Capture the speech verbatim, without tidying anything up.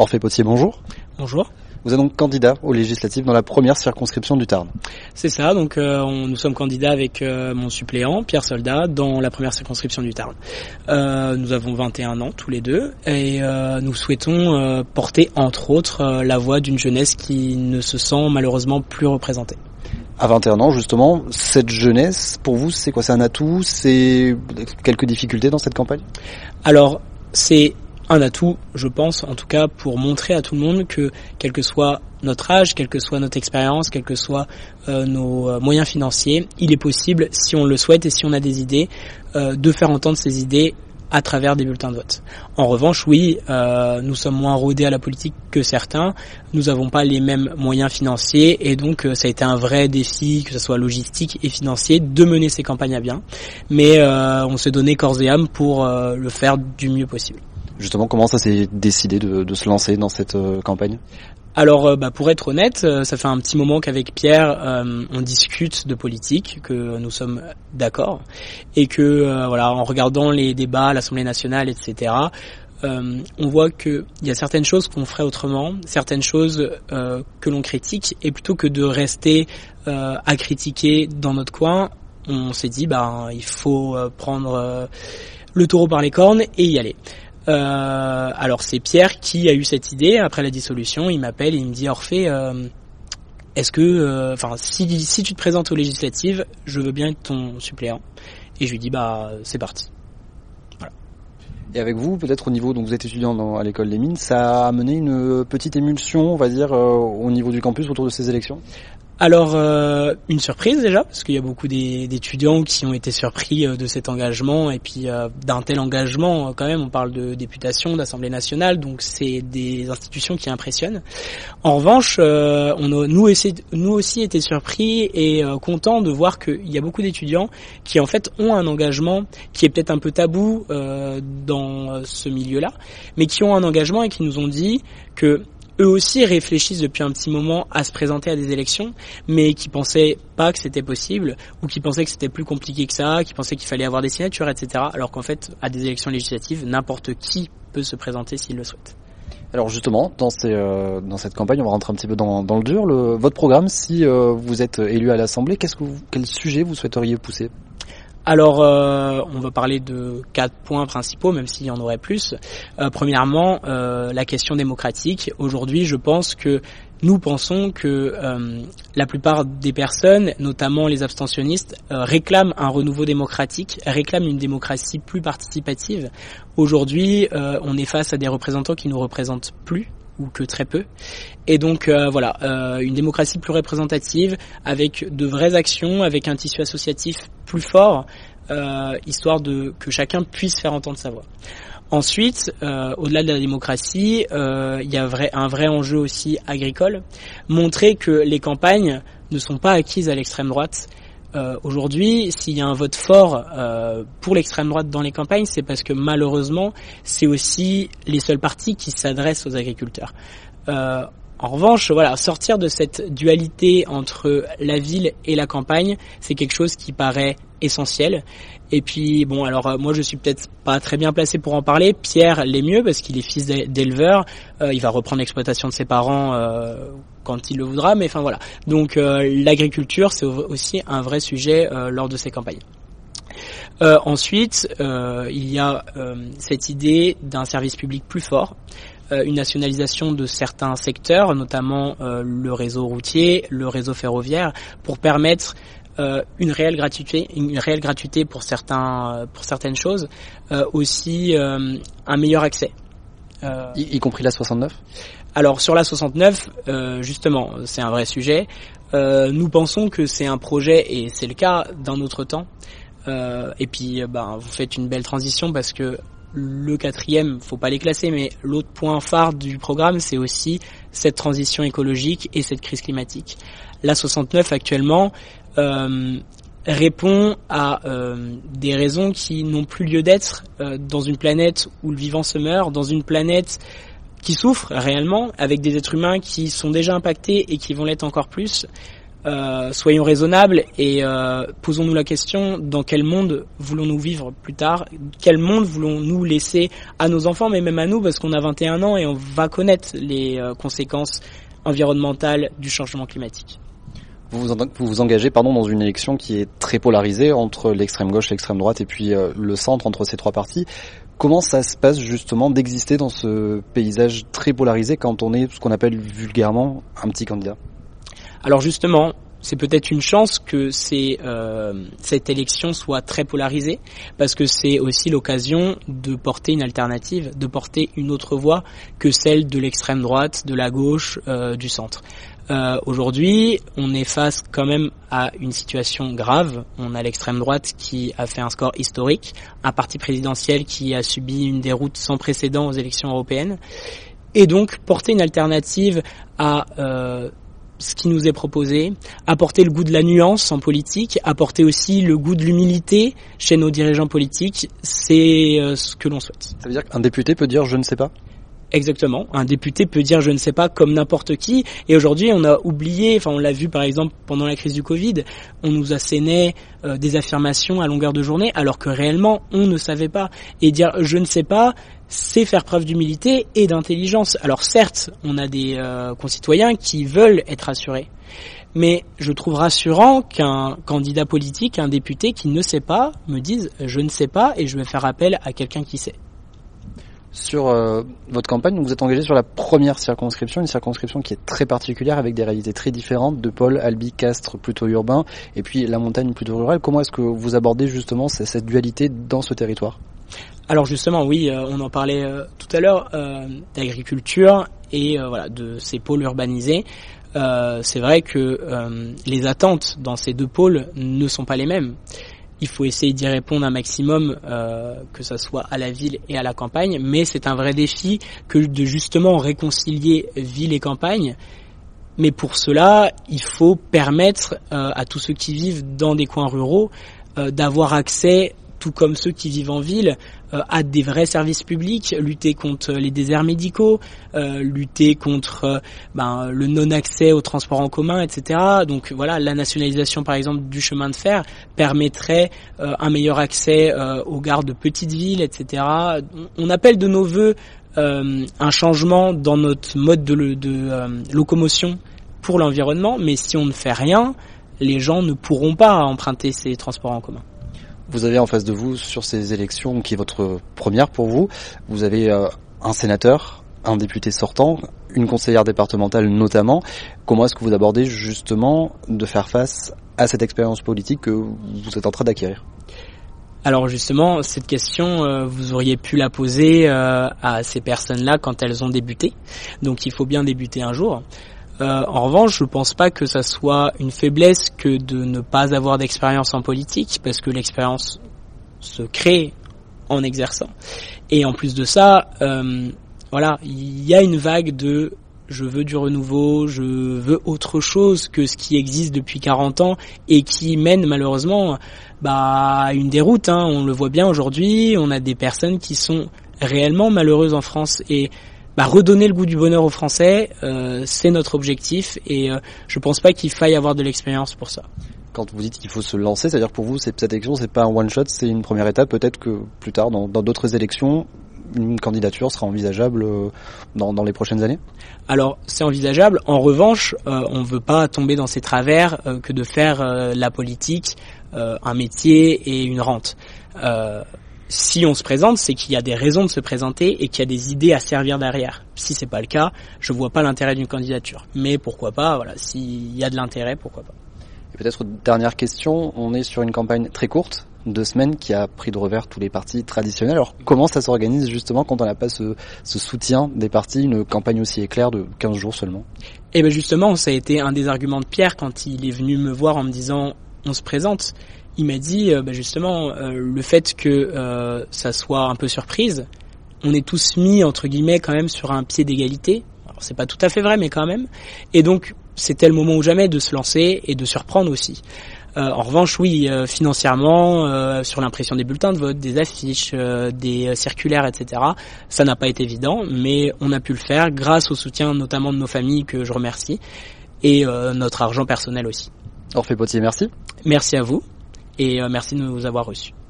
Orphée Potier, bonjour. Bonjour. Vous êtes donc candidat aux législatives dans la première circonscription du Tarn. C'est ça, donc euh, on, nous sommes candidats avec euh, mon suppléant, Pierre Soldat, dans la première circonscription du Tarn. Euh, nous avons vingt et un ans tous les deux et euh, nous souhaitons euh, porter entre autres euh, la voix d'une jeunesse qui ne se sent malheureusement plus représentée. À vingt et un ans, justement, cette jeunesse, pour vous, c'est quoi? C'est un atout? C'est quelques difficultés dans cette campagne? Alors, c'est un atout, je pense, en tout cas, pour montrer à tout le monde que, quel que soit notre âge, quelle que soit notre expérience, quels que soient euh, nos euh, moyens financiers, il est possible, si on le souhaite et si on a des idées, euh, de faire entendre ces idées à travers des bulletins de vote. En revanche, oui, euh, nous sommes moins rodés à la politique que certains, nous n'avons pas les mêmes moyens financiers et donc euh, ça a été un vrai défi, que ce soit logistique et financier, de mener ces campagnes à bien. Mais euh, on s'est donné corps et âme pour euh, le faire du mieux possible. Justement, comment ça s'est décidé de, de se lancer dans cette euh, campagne? Alors, euh, bah, pour être honnête, euh, ça fait un petit moment qu'avec Pierre, euh, on discute de politique, que nous sommes d'accord, et que, euh, voilà, en regardant les débats à l'Assemblée nationale, et cetera, euh, on voit qu'il y a certaines choses qu'on ferait autrement, certaines choses euh, que l'on critique, et plutôt que de rester euh, à critiquer dans notre coin, on s'est dit, bah, il faut euh, prendre euh, le taureau par les cornes et y aller. Euh, alors c'est Pierre qui a eu cette idée après la dissolution. Il m'appelle et il me dit Orphée, euh, est-ce que, enfin, euh, si si tu te présentes aux législatives, je veux bien être ton suppléant. Et je lui dis bah c'est parti. Voilà. Et avec vous, peut-être au niveau, donc vous êtes étudiant dans, à l'école des Mines, ça a amené une petite émulsion, on va dire, euh, au niveau du campus autour de ces élections? Alors, euh, une surprise déjà, parce qu'il y a beaucoup des, d'étudiants qui ont été surpris euh, de cet engagement et puis euh, d'un tel engagement euh, quand même. On parle de députation, d'Assemblée nationale, donc c'est des institutions qui impressionnent. En revanche, euh, on a, nous, aussi, nous aussi été surpris et euh, contents de voir qu'il y a beaucoup d'étudiants qui en fait ont un engagement qui est peut-être un peu tabou euh, dans ce milieu-là, mais qui ont un engagement et qui nous ont dit que eux aussi réfléchissent depuis un petit moment à se présenter à des élections, mais qui pensaient pas que c'était possible, ou qui pensaient que c'était plus compliqué que ça, qui pensaient qu'il fallait avoir des signatures, et cetera. Alors qu'en fait, à des élections législatives, n'importe qui peut se présenter s'il le souhaite. Alors justement, dans, ces, euh, dans cette campagne, on va rentrer un petit peu dans, dans le dur. Le, votre programme, si euh, vous êtes élu à l'Assemblée, qu'est-ce que vous, quel sujet vous souhaiteriez pousser? Alors, euh, on va parler de quatre points principaux, même s'il y en aurait plus. Euh, premièrement, euh, la question démocratique. Aujourd'hui, je pense que nous pensons que euh, la plupart des personnes, notamment les abstentionnistes, euh, réclament un renouveau démocratique, réclament une démocratie plus participative. Aujourd'hui, euh, on est face à des représentants qui nous représentent plus, ou que très peu. Et donc euh, voilà, euh, une démocratie plus représentative, avec de vraies actions, avec un tissu associatif plus fort, euh, histoire de que chacun puisse faire entendre sa voix. Ensuite, euh, au-delà de la démocratie, euh, il y a vrai, un vrai enjeu aussi agricole, montrer que les campagnes ne sont pas acquises à l'extrême droite. Euh, aujourd'hui, s'il y a un vote fort euh, pour l'extrême droite dans les campagnes, c'est parce que malheureusement, c'est aussi les seuls partis qui s'adressent aux agriculteurs. Euh, en revanche, voilà, sortir de cette dualité entre la ville et la campagne, c'est quelque chose qui paraît essentiel. Et puis bon, alors euh, moi je suis peut-être pas très bien placé pour en parler. Pierre l'est mieux parce qu'il est fils d'éleveur. Euh, il va reprendre l'exploitation de ses parents euh, quand il le voudra. Mais enfin voilà. Donc euh, l'agriculture c'est aussi un vrai sujet euh, lors de ces campagnes. Euh, ensuite, euh, il y a euh, cette idée d'un service public plus fort, euh, une nationalisation de certains secteurs, notamment euh, le réseau routier, le réseau ferroviaire, pour permettre Euh, une réelle gratuité, une réelle gratuité pour certains, euh, pour certaines choses, euh, aussi euh, un meilleur accès. Euh, y, y compris la soixante-neuf. Alors sur la soixante-neuf, euh, justement, c'est un vrai sujet. Euh, nous pensons que c'est un projet, et c'est le cas, d'un autre temps. Euh, et puis, ben, vous faites une belle transition parce que le quatrième, faut pas les classer, mais l'autre point phare du programme, c'est aussi cette transition écologique et cette crise climatique. La soixante-neuf actuellement euh, répond à euh, des raisons qui n'ont plus lieu d'être euh, dans une planète où le vivant se meurt, dans une planète qui souffre réellement, avec des êtres humains qui sont déjà impactés et qui vont l'être encore plus. euh, soyons raisonnables et euh, posons-nous la question, dans quel monde voulons-nous vivre plus tard? Quel monde voulons-nous laisser à nos enfants, mais même à nous, parce qu'on a vingt et un ans et on va connaître les euh, conséquences environnementales du changement climatique. Vous vous, vous vous engagez pardon, dans une élection qui est très polarisée entre l'extrême gauche, l'extrême droite et puis euh, le centre, entre ces trois partis. Comment ça se passe justement d'exister dans ce paysage très polarisé quand on est ce qu'on appelle vulgairement un petit candidat? Alors justement, c'est peut-être une chance que c'est, euh, cette élection soit très polarisée, parce que c'est aussi l'occasion de porter une alternative, de porter une autre voix que celle de l'extrême droite, de la gauche, euh, du centre. Euh, aujourd'hui, on est face quand même à une situation grave. On a l'extrême droite qui a fait un score historique, un parti présidentiel qui a subi une déroute sans précédent aux élections européennes, et donc porter une alternative à euh, ce qui nous est proposé, apporter le goût de la nuance en politique, apporter aussi le goût de l'humilité chez nos dirigeants politiques, c'est euh, ce que l'on souhaite. Ça veut dire qu'un député peut dire « je ne sais pas ». Exactement. Un député peut dire je ne sais pas comme n'importe qui. Et aujourd'hui, on a oublié, enfin on l'a vu par exemple pendant la crise du Covid, on nous assénait euh, des affirmations à longueur de journée alors que réellement on ne savait pas. Et dire je ne sais pas, c'est faire preuve d'humilité et d'intelligence. Alors certes, on a des euh, concitoyens qui veulent être rassurés. Mais je trouve rassurant qu'un candidat politique, un député qui ne sait pas, me dise je ne sais pas et je vais faire appel à quelqu'un qui sait. Sur euh, votre campagne, vous êtes engagé sur la première circonscription, une circonscription qui est très particulière avec des réalités très différentes, De Paul, Albi, Castres plutôt urbain et puis la montagne plutôt rurale. Comment est-ce que vous abordez justement cette dualité dans ce territoire? Alors justement, oui, euh, on en parlait euh, tout à l'heure euh, d'agriculture et euh, voilà de ces pôles urbanisés. Euh, c'est vrai que euh, les attentes dans ces deux pôles ne sont pas les mêmes. Il faut essayer d'y répondre un maximum, euh, que ça soit à la ville et à la campagne, mais c'est un vrai défi que de justement réconcilier ville et campagne. Mais pour cela, il faut permettre euh, à tous ceux qui vivent dans des coins ruraux euh, d'avoir accès, tout comme ceux qui vivent en ville, euh, à des vrais services publics, lutter contre les déserts médicaux, euh, lutter contre euh, ben, le non-accès aux transports en commun, et cetera. Donc voilà, la nationalisation par exemple du chemin de fer permettrait euh, un meilleur accès euh, aux gares de petites villes, et cetera. On appelle de nos vœux euh, un changement dans notre mode de, de, de euh, locomotion pour l'environnement, mais si on ne fait rien, les gens ne pourront pas emprunter ces transports en commun. Vous avez en face de vous, sur ces élections, qui est votre première pour vous, vous avez euh, un sénateur, un député sortant, une conseillère départementale notamment. Comment est-ce que vous abordez justement de faire face à cette expérience politique que vous êtes en train d'acquérir? Alors justement, cette question, euh, vous auriez pu la poser euh, à ces personnes-là quand elles ont débuté. Donc il faut bien débuter un jour. Euh, en revanche, je pense pas que ça soit une faiblesse que de ne pas avoir d'expérience en politique, parce que l'expérience se crée en exerçant. Et en plus de ça, euh, voilà, il y a une vague de je veux du renouveau, je veux autre chose que ce qui existe depuis quarante ans et qui mène malheureusement bah, à une déroute. Hein. On le voit bien aujourd'hui, on a des personnes qui sont réellement malheureuses en France et Bah, redonner le goût du bonheur aux Français, euh, c'est notre objectif et euh, je pense pas qu'il faille avoir de l'expérience pour ça. Quand vous dites qu'il faut se lancer, c'est-à-dire que pour vous, cette élection, c'est pas un one-shot, c'est une première étape. Peut-être que plus tard, dans, dans d'autres élections, une candidature sera envisageable dans, dans les prochaines années? Alors, c'est envisageable. En revanche, euh, on veut pas tomber dans ces travers euh, que de faire euh, la politique euh, un métier et une rente. Euh, Si on se présente, c'est qu'il y a des raisons de se présenter et qu'il y a des idées à servir derrière. Si c'est pas le cas, je vois pas l'intérêt d'une candidature. Mais pourquoi pas, voilà, s'il y a de l'intérêt, pourquoi pas. Et peut-être dernière question, on est sur une campagne très courte, deux semaines, qui a pris de revers tous les partis traditionnels. Alors comment ça s'organise justement quand on n'a pas ce, ce soutien des partis, une campagne aussi éclair de quinze jours seulement? Eh ben justement, ça a été un des arguments de Pierre quand il est venu me voir en me disant on se présente. Il m'a dit euh, bah justement euh, le fait que euh, ça soit un peu surprise, on est tous mis entre guillemets quand même sur un pied d'égalité. Alors c'est pas tout à fait vrai mais quand même. Et donc c'était le moment ou jamais de se lancer et de surprendre aussi. Euh, en revanche oui euh, financièrement euh, sur l'impression des bulletins de vote, des affiches, euh, des euh, circulaires et cetera. Ça n'a pas été évident mais on a pu le faire grâce au soutien notamment de nos familles que je remercie. et euh, notre argent personnel aussi. Orphée Potier, merci. Merci à vous et euh, merci de nous avoir reçus.